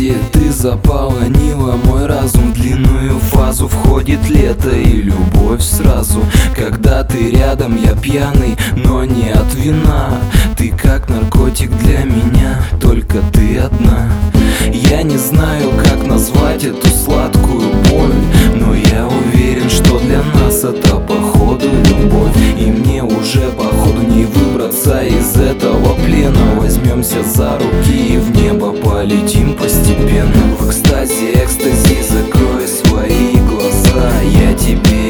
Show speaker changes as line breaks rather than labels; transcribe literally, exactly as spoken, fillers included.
экстазе ты заполонила мой разум. В длинную фазу входит лето и любовь сразу. Когда ты рядом, я пьяный, но не от вина. Ты как наркотик для меня, только ты одна. Я не знаю, как назвать эту сладкую боль, но я уверен, что для нас это походу любовь. И мне уже походу не выбраться из этого плена. Возьмемся за руки и в небо полетим постепенно. В экстазе, экстази, закрой свои глаза, я тебе